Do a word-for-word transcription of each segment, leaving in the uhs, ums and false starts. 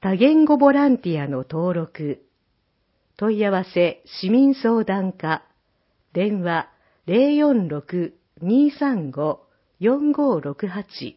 多言語ボランティアの登録。問い合わせ市民相談課。電話 ゼロよんろく にさんご よんごろくはち。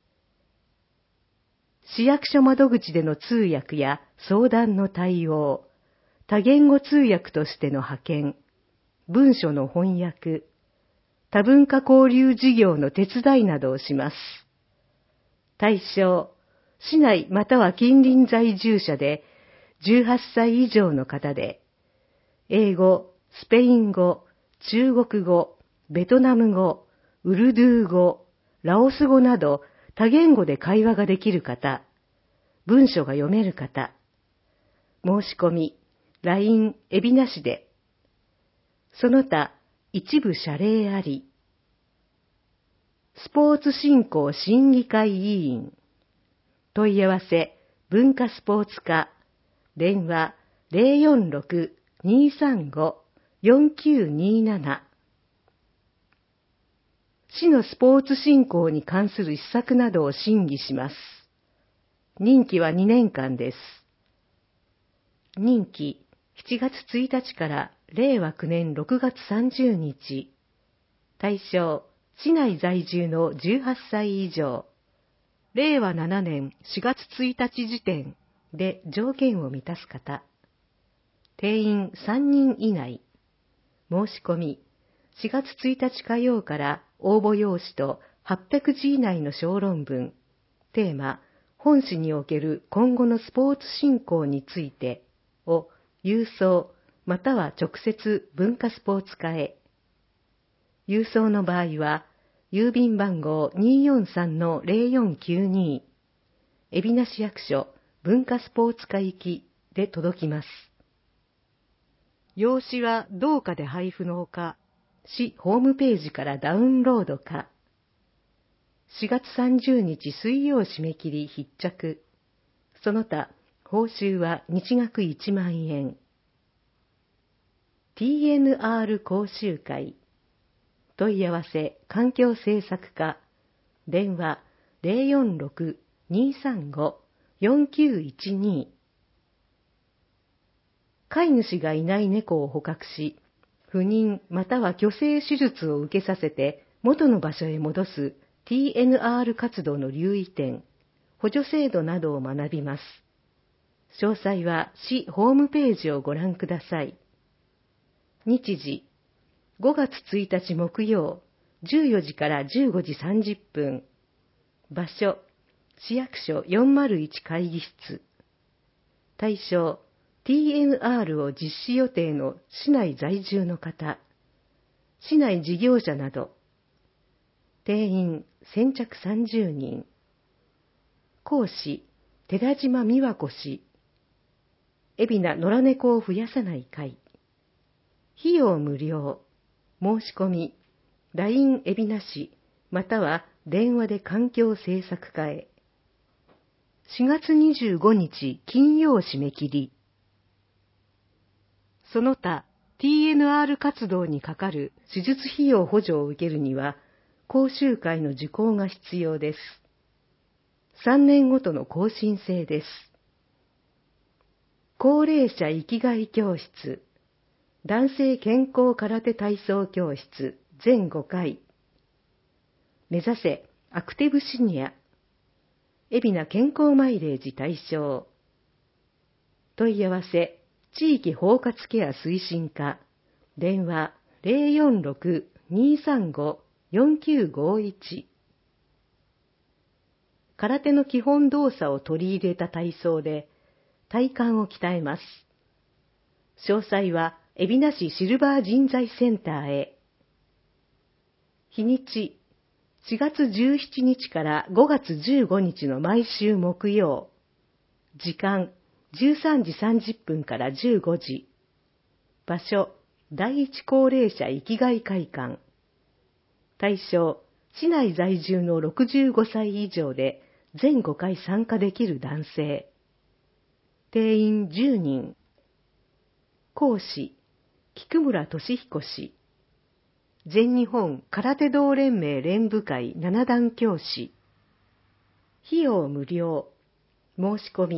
市役所窓口での通訳や相談の対応、多言語通訳としての派遣、文書の翻訳、多文化交流事業の手伝いなどをします。対象、市内または近隣在住者でじゅうはっさい以上の方で、英語、スペイン語、中国語、ベトナム語、ウルドゥー語、ラオス語など多言語で会話ができる方、文書が読める方、申し込み、ライン 海老名市で、その他一部謝礼あり、スポーツ振興審議会委員、問い合わせ文化スポーツ課、電話 ゼロよんろく にさんご よんきゅうになな。市のスポーツ振興に関する施策などを審議します。任期はにねんかんです。任期しちがつついたちかられいわくねんろくがつさんじゅうにち。対象、市内在住のじゅうはっさい以上。れいわななねんしがつついたち時点で条件を満たす方。定員さんにん以内。申し込み、しがつついたち火曜から応募用紙とはっぴゃくじ以内の小論文、テーマ、本市における今後のスポーツ振興についてを郵送または直接文化スポーツ課へ。郵送の場合は、郵便番号 にーよんさんのゼロよんきゅうに、海老名市役所文化スポーツ課行きで届きます。用紙は同課で配布のほか、市ホームページからダウンロードか。しがつさんじゅうにち水曜締め切り必着。その他、報酬は日額いちまんえん。ティーエヌアール 講習会。問い合わせ環境政策課。電話 ゼロよんろく にさんご よんきゅういちに。飼い主がいない猫を捕獲し、不妊または去勢手術を受けさせて元の場所へ戻す ティーエヌアール 活動の留意点、補助制度などを学びます。詳細は市ホームページをご覧ください。日時、ごがつついたち木曜、じゅうよじからじゅうごじさんじゅっぷん。場所、市役所よんまるいち会議室。対象、ティーエヌアール を実施予定の市内在住の方、市内事業者など。定員先着さんじゅうにん。講師、寺島美和子氏。海老名野良猫を増やさない会。費用無料。申し込み、ライン 海老名市、または電話で環境政策課へ。しがつにじゅうごにち金曜締め切り。その他、ティーエヌアール 活動にかかる手術費用補助を受けるには、講習会の受講が必要です。さんねんごとの更新制です。高齢者生きがい教室、男性健康空手体操教室全ごかい。目指せアクティブシニア、海老名健康マイレージ対象。問い合わせ、地域包括ケア推進課、電話 ゼロよんろく にさんご よんきゅうごいち。空手の基本動作を取り入れた体操で体幹を鍛えます。詳細は海老名市シルバー人材センターへ。日にち、しがつじゅうしちにちからごがつじゅうごにちの毎週木曜。時間、じゅうさんじさんじゅっぷんからじゅうごじ。場所、第一高齢者生きがい会館。対象、市内在住のろくじゅうごさい以上で全ごかい参加できる男性。定員じゅうにん。講師、菊村俊彦氏。全日本空手道連盟連部会七段教師。費用無料。申し込み、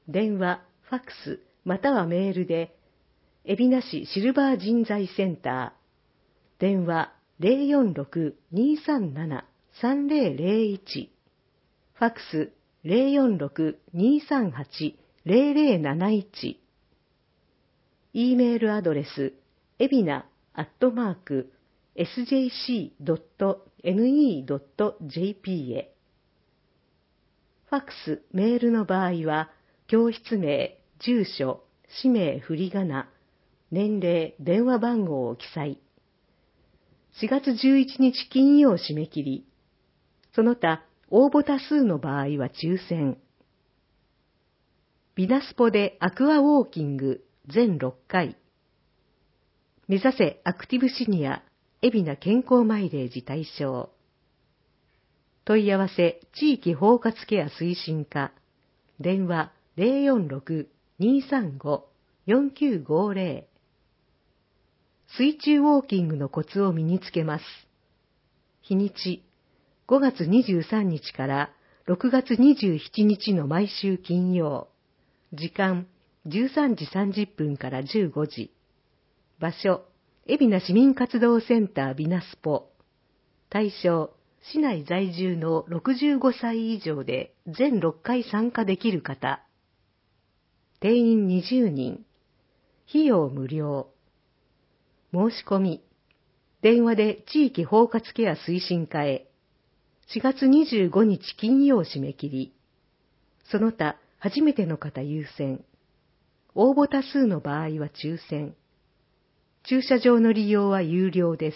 電話、ファックス、またはメールで、海老名市シルバー人材センター、電話 ゼロよんろく にーさんなな さんゼロゼロいち、ファックス ゼロよんろく にーさんはち ゼロゼロなないち、E メールアドレス、エビナアットマーク エスジェーシードットエヌイードットジェーピー へ。ファックス、メールの場合は、教室名、住所、氏名、振り仮名、年齢、電話番号を記載。しがつじゅういちにち金曜締め切り。その他、応募多数の場合は抽選。ビナスポでアクアウォーキング全ろっかい。目指せアクティブシニア、海老名健康マイレージ対象。問い合わせ地域包括ケア推進課。電話 ゼロよんろく にーさんご よんきゅうごゼロ。水中ウォーキングのコツを身につけます。日にち、ごがつにじゅうさんにちからろくがつにじゅうしちにちの毎週金曜。時間、じゅうさんじさんじゅっぷんからじゅうごじ。場所、海老名市民活動センタービナスポ。対象、市内在住のろくじゅうごさい以上で全ろっかい参加できる方。定員にじゅうにん。費用無料。申し込み。電話で地域包括ケア推進課へ。しがつにじゅうごにち金曜締め切り。その他、初めての方優先。応募多数の場合は抽選。駐車場の利用は有料です。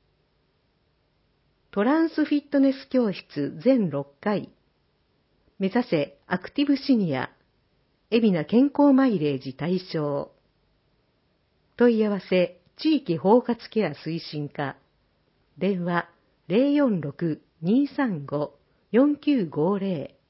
トランスフィットネス教室全ろっかい。目指せアクティブシニア、海老名健康マイレージ対象。問い合わせ地域包括ケア推進課。電話 ゼロよんろく にーさんご よんきゅうごゼロ。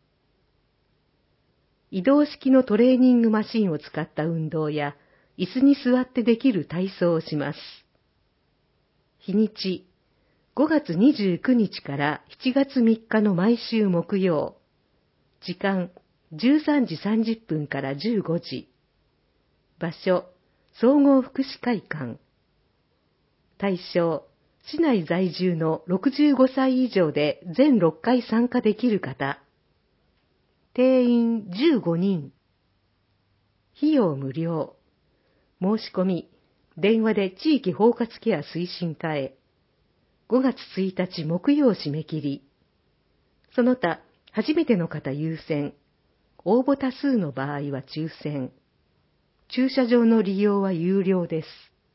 移動式のトレーニングマシンを使った運動や、椅子に座ってできる体操をします。日にち、ごがつにじゅうくにちからしちがつみっかの毎週木曜。時間、じゅうさんじさんじゅっぷんからじゅうごじ。場所、総合福祉会館。対象、市内在住のろくじゅうごさい以上で全ろっかい参加できる方。定員じゅうごにん。費用無料。申し込み、電話で地域包括ケア推進課へ。ごがつついたち木曜締め切り。その他、初めての方優先。応募多数の場合は抽選。駐車場の利用は有料です。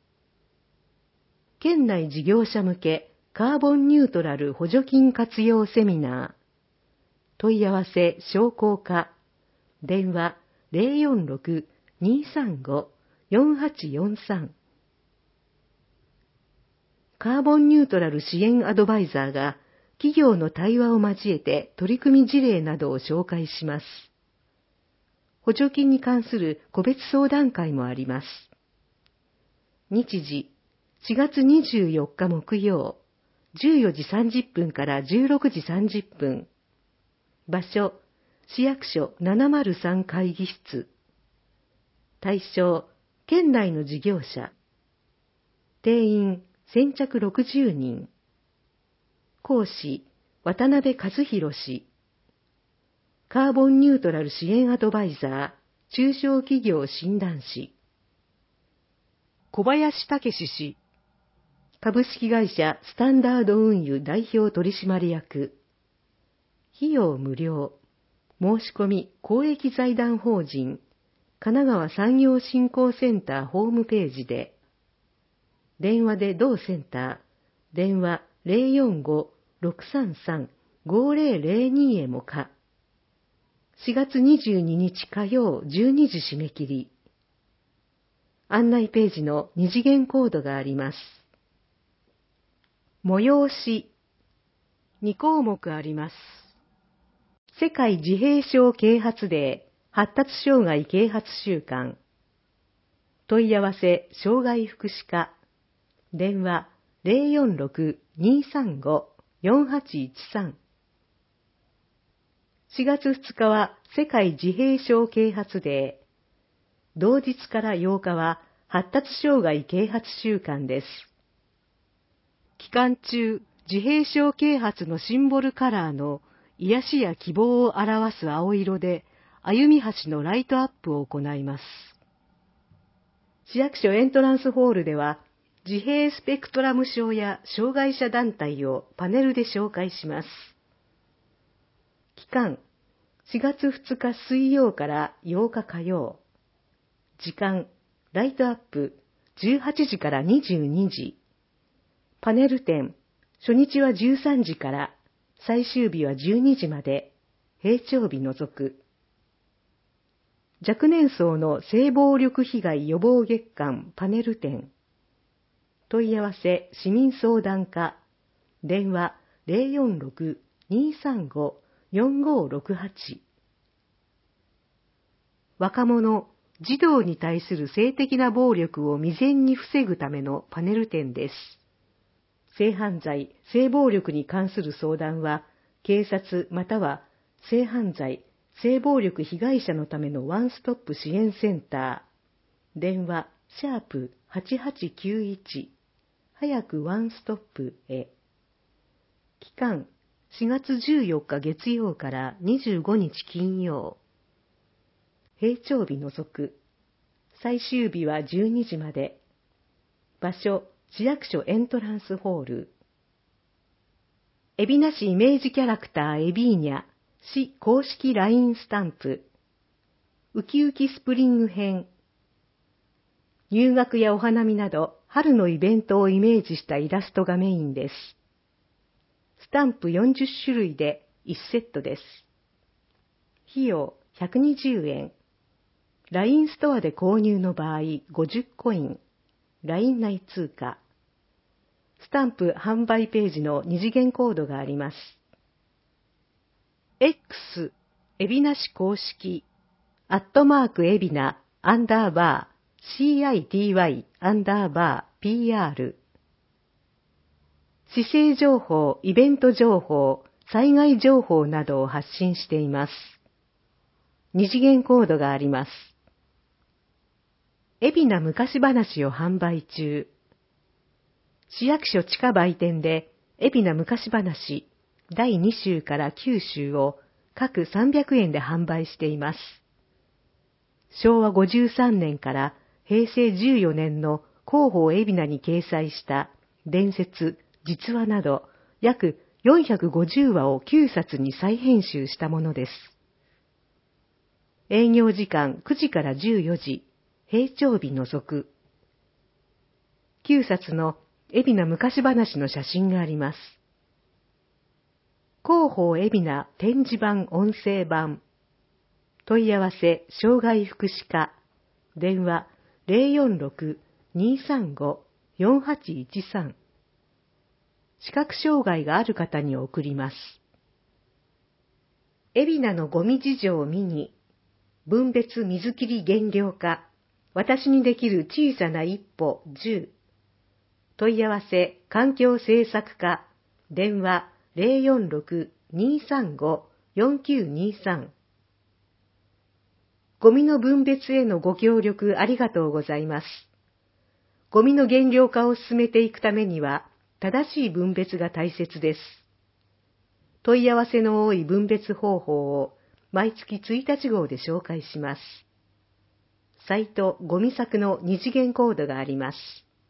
県内事業者向けカーボンニュートラル補助金活用セミナー。問い合わせ商工課。電話 ゼロよんろく にーさんご よんはちよんさん。カーボンニュートラル支援アドバイザーが企業の対話を交えて取り組み事例などを紹介します。補助金に関する個別相談会もあります。日時、しがつにじゅうよっか木曜、じゅうよじさんじゅっぷんからじゅうろくじさんじゅっぷん。場所、市役所ななまるさん会議室。対象、県内の事業者。定員、先着ろくじゅうにん。講師、渡辺和弘氏。カーボンニュートラル支援アドバイザー、中小企業診断士。小林武史氏。株式会社スタンダード運輸代表取締役。費用無料。申し込み公益財団法人神奈川産業振興センターホームページで。電話で同センター、電話 ゼロよんご ろくさんさん ごゼロゼロに へもか。しがつにじゅうににち火曜じゅうにじ締め切り。案内ページの二次元コードがあります。催し。にこうもくあります。世界自閉症啓発デー発達障害啓発週間。問い合わせ障害福祉課。電話 ゼロよんろく にーさんご よんはちいちさん。 しがつふつかは世界自閉症啓発デー。同日からようかは発達障害啓発週間です。期間中、自閉症啓発のシンボルカラーの癒しや希望を表す青色で、歩み橋のライトアップを行います。市役所エントランスホールでは、自閉スペクトラム症や障害者団体をパネルで紹介します。期間、しがつふつか水曜からようか火曜。時間、ライトアップ、じゅうはちじからにじゅうにじ。パネル展、初日はじゅうさんじから、最終日はじゅうにじまで、平常日除く。若年層の性暴力被害予防月間パネル展。問い合わせ市民相談課。電話 ゼロよんろく にーさんご よんごろくはち。若者、児童に対する性的な暴力を未然に防ぐためのパネル展です。性犯罪、性暴力に関する相談は、警察または性犯罪、性暴力被害者のためのワンストップ支援センター。電話、シャープはちはちきゅういち。早くワンストップへ。期間、しがつじゅうよっか月曜からにじゅうごにち金曜。平常日除く。最終日はじゅうにじまで。場所、市役所エントランスホール。海老名市イメージキャラクターエビーニャ、市公式 ライン スタンプ。ウキウキスプリング編。入学やお花見など春のイベントをイメージしたイラストがメインです。スタンプよんじゅっしゅるいでいちセットです。費用ひゃくにじゅうえん。ライン ストアで購入の場合ごじゅうコイン。ライン 内通貨。スタンプ販売ページの二次元コードがあります。X、海老名市公式、アットマーク海老名、アンダーバー、city、アンダーバー、pr。市政情報、イベント情報、災害情報などを発信しています。二次元コードがあります。海老名昔話を販売中。市役所地下売店で、海老名昔話だいに週からきゅう週を各さんびゃくえんで販売しています。しょうわごじゅうさんねんからへいせいじゅうよねんの広報海老名に掲載した伝説、実話など約よんひゃくごじゅうわをきゅうさつに再編集したものです。営業時間くじからじゅうよじ、平常日除く。きゅうさつの海老名昔話の写真があります。広報海老名展示版音声版。問い合わせ障害福祉課。電話 ゼロよんろく にーさんご よんはちいちさん。視覚障害がある方に送ります。海老名のゴミ事情を見に、分別水切り減量化、私にできる小さな一歩じゅう。問い合わせ環境政策課。電話 ゼロよんろく にーさんご よんきゅうにーさん。ゴミの分別へのご協力ありがとうございます。ゴミの減量化を進めていくためには、正しい分別が大切です。問い合わせの多い分別方法を毎月ついたち号で紹介します。サイトゴミ削の二次元コードがあります。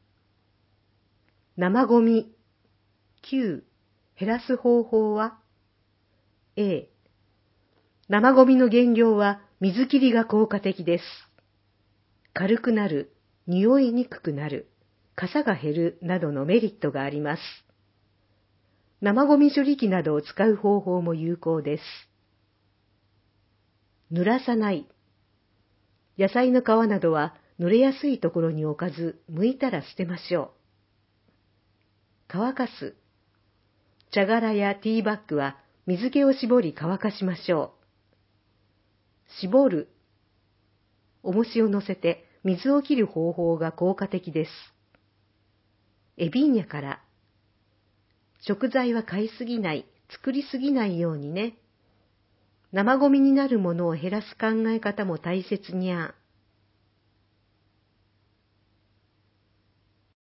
生ゴミ。きゅう、減らす方法は A、生ゴミの減量は水切りが効果的です。軽くなる、匂いにくくなる、傘が減るなどのメリットがあります。生ゴミ処理機などを使う方法も有効です。濡らさない。野菜の皮などは濡れやすいところに置かず、剥いたら捨てましょう。乾かす。茶殻やティーバッグは水気を絞り乾かしましょう。絞る。重しを乗せて水を切る方法が効果的です。エビーニャから。食材は買いすぎない、作りすぎないようにね。 生ゴミになるものを減らす考え方も大切にゃ。